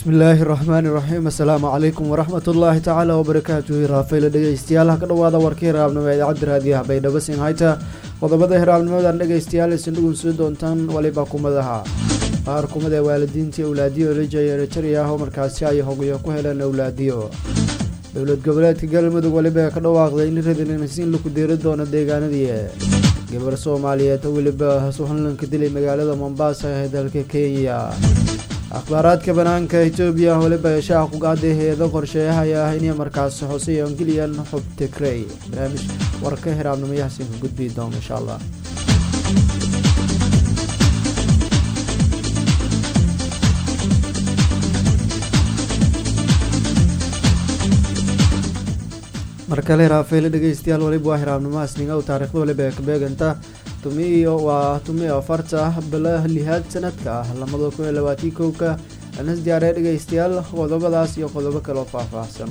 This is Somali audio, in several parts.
bismillaahi raxmaani raxiim assalaamu calaykum waraxmatullaahi tacaala wabarakaatuhu raafayla dhegeystayaal ka dhawaada warkii hiraabnimo ee idaacadda raadiyaha baydhabo siin hayta qodobada hiraabnimadan dhegeystayaal isin dhugunsi doontaan waliba kumadaha qaar kumada waalidiintii awlaadiyo rijaya eritrea oo markaasi ay hogayo ku heleen awlaadiyo dowlad goboleedka galmudug waliba ka dhawaaqday in radinasiin lagu deeri doono deegaanadii gabar soomaaliyeed waliba suuxanlanka dilay magaalada Mombasa ee dalka Kenya akhbaaraadka banaanka Ethiopia waliba shaac ku qaaday heedo qorsheeyay inay markaas Hussein Gillian xubta Kray barnaamij warka hiraabnimo yaasiin ku gudbi doono insha Allah markale raafayl dhageystayaal waliba hiraabnimo asniga taariikhda waliba ka beeganta tumiyo farta bilah lihaad sanadka 2021 anas diyaarey dhageystayaal qodobadaas iyo qodobo kale oo faahfaahsan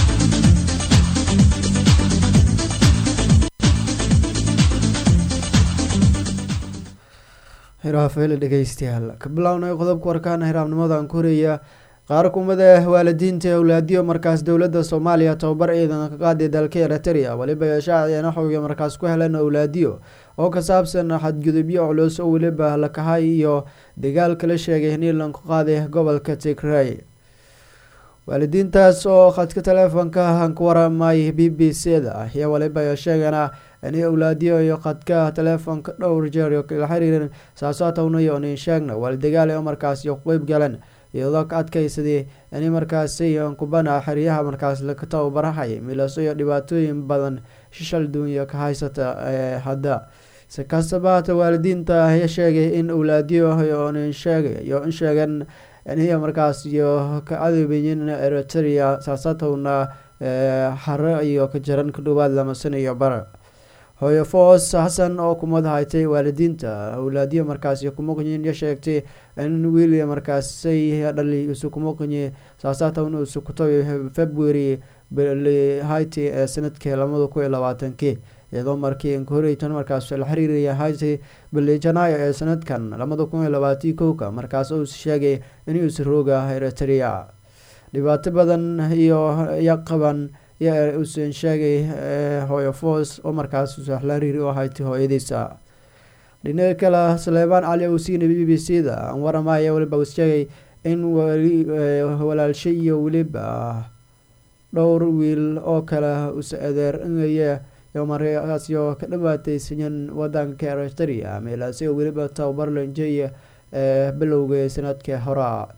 raafayl dhageystayaal ka bilawnay qodobka warkaan hiraabnimadan koreya qaar kumada waalidiinta awlaadiyo markaas dowladda Soomaaliya tababar ciidan ka qaaday dalka Eritrea waliba shaaciyana xoogga markaas ku heleen awlaadiyo oo ka saabsan xadgudubyo culus oo waliba la kahay iyo dagaal kala sheegay in la qaaday gobolka Tigray waalidiintaas oo khadka telefoonka ku waramay BBC-da ayaa waliba sheegana in awlaadiyo iyo khadka telefoonka dhowr jeer oo kala xiriireen saasaatowna iyo in sheegna wal dagaal oo markaas iyo qayb galan iyadoo ka adkaysaday in markaas ay kubana xiriyaha markaas la ka tababarahay milaso iyo dhibaatooyin badan shishal dunya ka haysata hadda sakasabata waalidiinta ayaa sheegay in awlaadiyo in sheegan in markaas iyo ka adeebayeen Eritrea saasatowna xarro iyo ka jaran ku dhawaad lama sano iyo bar hooyo Foos Xasan oo kumad haytay waalidiinta awlaadiyo markaas iyo kuma qeyn sheegtay in William markaas ay dhalay isu kuma qeyn saasatowna isu ku tahay February bil hayti sanadkii 2020 iyadoo markii horeytan markaas la xiriiriyay hayti bil Janaayo ee sanadkan 2021 markaas uu sheegay in uu rooga Eritrea dhibaato badan iyo yaqaban uu sheegay hooyo Foos oo markaas la xiriiriyay oo hayti hooyadiisa dhinaca kale Suleymaan Cali oo siin BBC-da waramaya waliba uu sheegay in walaalshay iyo waliba dhowr wiil oo kala u adeerinaya markaas iyo ka dhawaataysan wadanka Eritrea meelaas oo waliba tababar lanjay bilowga sanadkii hore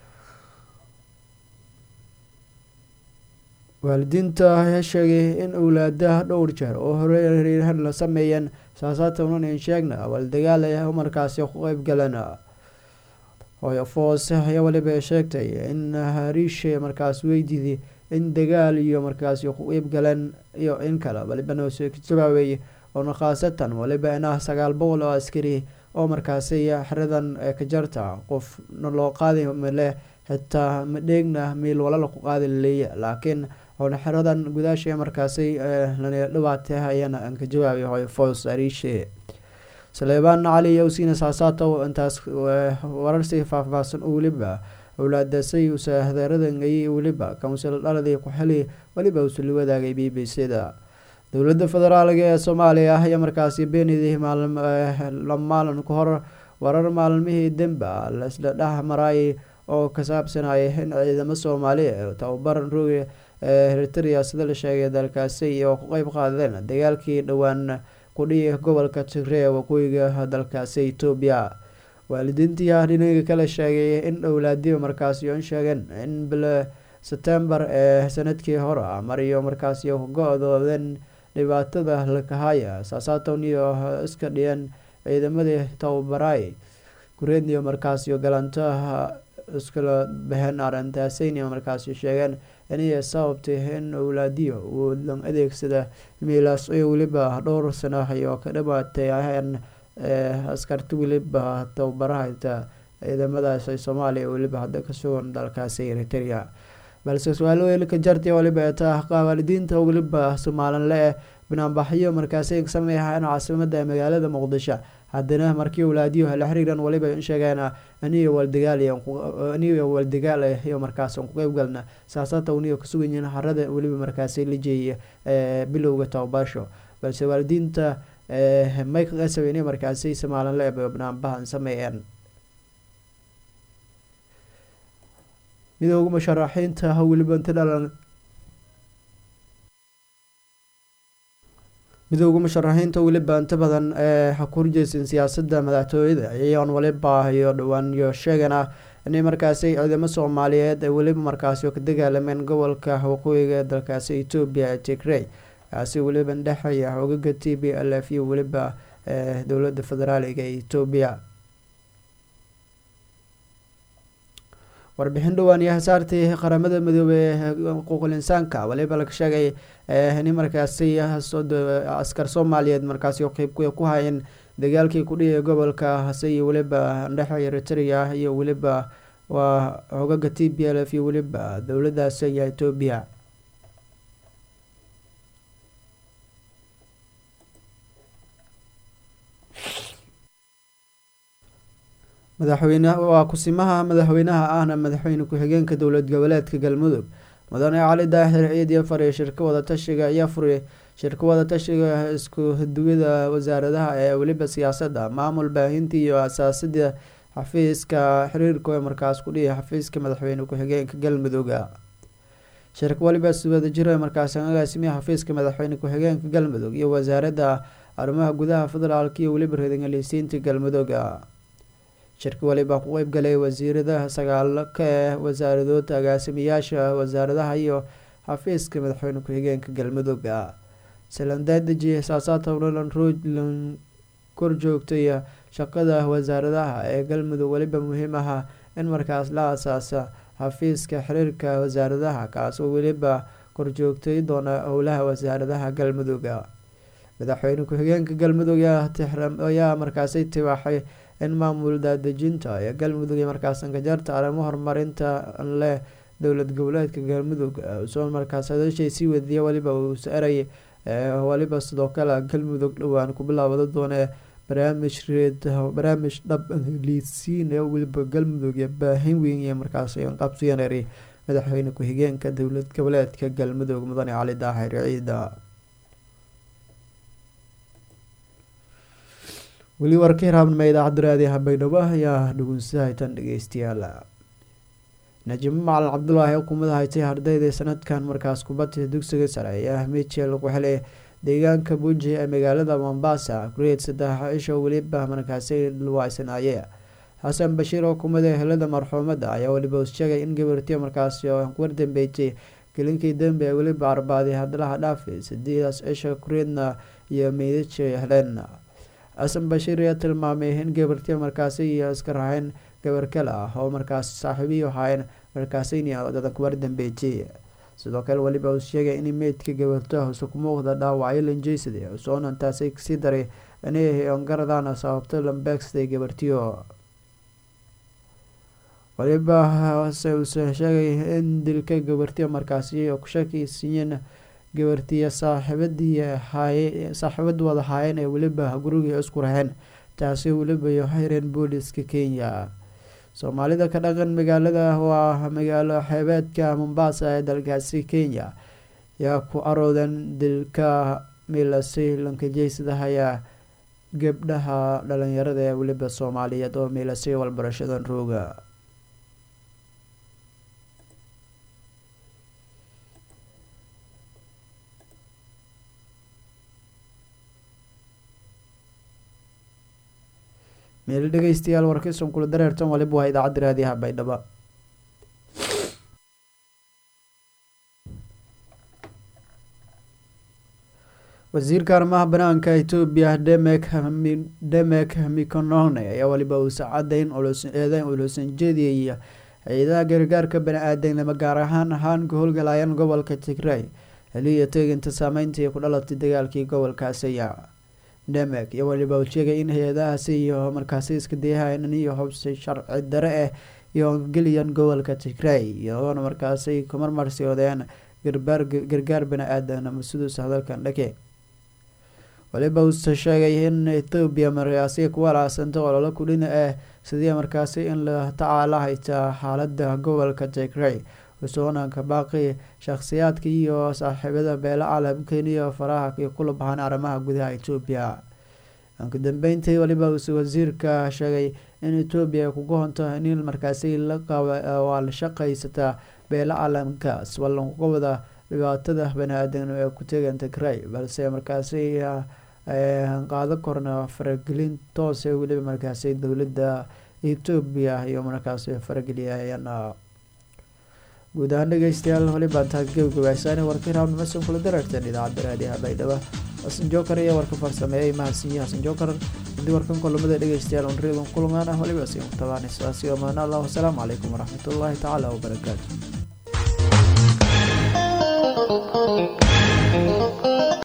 waalidiinta ayaa sheegay in awlaadaha dhowr jeer oo hore la sameeyeen saasaatowna in sheegna wal dagaal ay markaas ku qayb galeen hooyo Foos ayaa waliba sheegtay in hariishe markaas weydiiday in dagaal iyo markaas ku qayb galeen iyo in kala waliba noo soo jawaabay oo khaasatan waliba in 900 oo askari oo markaas xiradan ka jarta qof loo qaaday male xitaa madheegna meel wala ku qaaday leeyahay laakiin oo xiradan gudaasha markaas la dhawaatay ayana ka jawaabay hooyo Foos hariishe Suleymaan Cali oo siin saasato intaas wararsi faahfaahsan oo waliba awlaadaasay u saahadaradan ay waliba council dhaladay ku xilay waliba uu soo wadaagay BBC-da dowladda federaalka ee Soomaaliya ayaa markaas beeniyay maalin ka hor warar maalmihii dambe la isla dhaxmaray oo ka saabsanay in ciidamada Soomaaliya tababar roog Eritrea sida la sheegay dalkaasi iyo ku qayb qaadeen dagaalkii dhawaan ku dhigay gobolka Tigray waqooyiga dalkaasi Ethiopia waalidiintii dhinaca kale sheegay in awlaadiyo markaas iyo sheegeen in bil September ee sanadkii hore mariyo markaas iyo go'doodeen dhibaatada la kahaya saasaatoon iyo iska dhiyeen ciidamada tababaray kureediyo markaas iyo galantaha iskala bixin arintaasina markaas sheegeen inay sababtay in awlaadiyo uu lan adeegsada meelaas ay waliba dhowr sano iyo ka dhawaatay askarta waliba tababarayta ciidamadaas Soomaaliya waliba hadda ka soo dalkaas Eritrea balse su'aalo ka jartay waliba waalidiinta waliba Soomaaliland banaanbaxyo markaas ay sameeyaan caasimada magaalada Muqdisho haddana markii owlaadiyo la xiriiran waliba sheegeen aniyo waldegaal iyo markaas ku qeyb galna saasata uniyo kusugan yihiin harada waliba markaasi la jeeyay bilowga tababarsho balse waalidiinta may ka qasabeen inay markaasi Soomaaliland la banaanbahan sameeyeen midowga musharaxiinta waliba inta dhalan midowga musharaxiinta waliba inta badan xakurjeysan siyaasadda madaxtooyada ayaan waliba iyo dhawaan iyo sheegana inay markaasi ciidamada Soomaaliyeed ay waliba markaasi ka dagaalameen gobolka waqooyiga dalkaasi Ethiopia ee Tigray kaasi waliba dhaxaya xogaga TPLF iyo waliba dowladda federaalka ee Ethiopia warbixin dhawaan iyo hasaartii qaramada midoobay xuquuqul insaanka waliba la sheegay in markaasi askar Soomaaliyeed markaasi qayb ku hayeen dagaalkii ku dhigay gobolka Hasay waliba dhaxay Eritrea iyo waliba waa xogaga TPLF iyo waliba dowladda Ethiopia madaxweynaha waa kusimaha madaxweynaha ahna madaxweyne ku-xigeenka dowlad goboleedka Galmudug mudane Cali Daahir Ciid iyo fariye shirka wada tashiga isku duwida wasaaradaha ee waliba siyaasadda maamul baahinta iyo aasaasidda xafiiska xiriirka markaas ku dhigay xafiiska madaxweyne ku-xigeenka Galmudug shirka waliba wada jira markaas agaasimiha xafiiska madaxweyne ku-xigeenka Galmudug iyo wasaaradda arrimaha gudaha federaalka iyo waliba reergalisiinta Galmudug shirka waliba ku qeyb galay wasiirada sagaal ka wasaaradood agaasimiyaasha wasaaradaha iyo xafiiska madaxweyne ku-xigeenka Galmudug Salandaji saasaata Roland korjoogtay shaqada wasaaradaha ee Galmudug waliba muhiim ah in markaas la asaasa xafiiska xiriirka wasaaradaha kaas oo waliba korjoogtay doona howlaha wasaaradaha Galmudug madaxweyne ku-xigeenka Galmudug ayaa markaas tibaaxay in maamul daadejinta ee Galmudug markaas ka jarta arrimo horumarinta leh dowlad goboleedka Galmudug soo markaas hadalkiisii wadiya waliba uu saaray waliba sidoo kale Galmudug dhawaan ku bilaawdo doona barnaamij dhab liisiin ee waliba Galmudug iyo baahin weyn ee markaas ay qabsiyanay madaxweyne ku-xigeenka dowlad goboleedka Galmudug mudane Cali Daahir Ciid weli warkii raabnimo idaacadda raadiyaha Baydhabo ayaa dhugunsahaytan dhegeystayaal Najim Macalin Cabdullaahi xukuumadda haytay ardayda sanadkan markaas kubadda dugsiga sare ee Michel ku xilay deegaanka Buji ee magaalada Mombasa grade 3 isha waliba markaasay luwaysanayeen Xasan Bashiir xukuumadda helada marxuumada ayaa waliba sheegay in gabartii markaas ku dambeeyay kalinkii dambe waliba arbaaday hadalaha dhaafay 8 isha grade iyo meedich heleen Xasan Bashiir ayaa tilmaamay in gabartii markaas ay iska raaceen gabar kale oo markaas saaxiibiyo hayn markaas ay dad ku dambeeyay sidoo kale waliba uu sheegay in meedka gabarta hoos ku muuqda dhaawacyo lanjeysade soo intaas ay si daray inay garadaan sababta lambeexday gabartiyo waliba uu sheegay in dilka gabartii markaas ay ku shakiyeen gabartii saaxiibad wada haayeen ee waliba guriga isku raaceen taasi waliba iyo hayreen booliska Kenya Soomaalida ka dhaqan magaalada waa magaalo xeebeedka Mombasa ee dalkaasi Kenya yaa ku aroodan dilka milasay lankajeysadaha gabdhaha dhalinyarada ee waliba Soomaaliyeed oo milasay walbarashadan rooga meel dhageystayaal warkaysan kula dareertan waliba waa idaacadda raadiyaha Baydhabo wasiirka arrimaha banaanka Ethiopia Demek Mekonnen ayaa waliba uu saacadeyn ulusan jeediyay hay'adaha gargaarka bani'aadanimo gaar ahaan howlgalayaan gobolka Tigray heliya teeginta saameyntii ku dhalatay dagaalkii gobolkaasi Demek iyo waliba uu sheegay in hay'adahaasi iyo markaas iska dayahayeen iyo hubsi sharci dare iyo geliyan gobolka Tigray iyo markaas ay ku marmarsiyoodeen gargaar bani'aadanimo sidoo hadalkan dhake waliba uu sheegay in Ethiopia markaasi ku walaacsanto olole kudhina sidii markaasi in la tacaalahayta xaaladda gobolka Tigray وسونانka baaqi shakhsiyaadka iyo saaxiibada beela caalamka iyo faraha iyo kula baxan arrimaha gudaha Ethiopia anka dambeyntii waliba wasiirka sheegay in Ethiopia ku goonto in markaasi la qawl shaqaysata beela caalamka wallan ku wada dhibaatada bani'aadamnimo ee ku tegan Tigray balse markaasi qaado korna faragelin toos ah waliba markaasi dawladda Ethiopia iyo markaasi farageliyayna guud ahaan dhegeystayaal waliba taaggeebgabaysan warkii raabnimo soo kula dararteen idaacadda raadiyaha baydhabo Xasan Jookar iyo warka farsameeyay mahadsanyihiin Xasan Jookar hadii warkan kulamada dhegeystayaal on reedan kulmaan waliba si tabaanaysa si amaana Allah wassalaamu calaykum waraxmatullaahi tacaala wabarakaatuh